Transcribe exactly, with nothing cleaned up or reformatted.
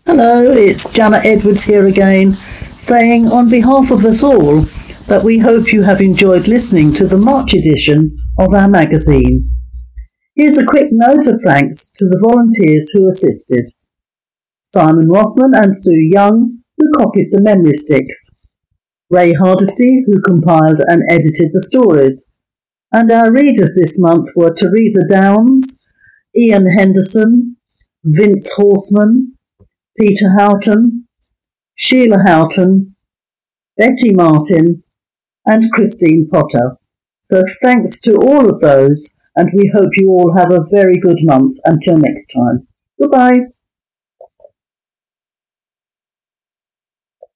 Hello, it's Janet Edwards here again, saying on behalf of us all that we hope you have enjoyed listening to the March edition of our magazine. Here's a quick note of thanks to the volunteers who assisted. Simon Rothman and Sue Young, who copied the memory sticks. Ray Hardesty, who compiled and edited the stories. And our readers this month were Teresa Downs, Ian Henderson, Vince Horseman, Peter Houghton, Sheila Houghton, Betty Martin, and Christine Potter. So thanks to all of those, and we hope you all have a very good month. Until next time. Goodbye.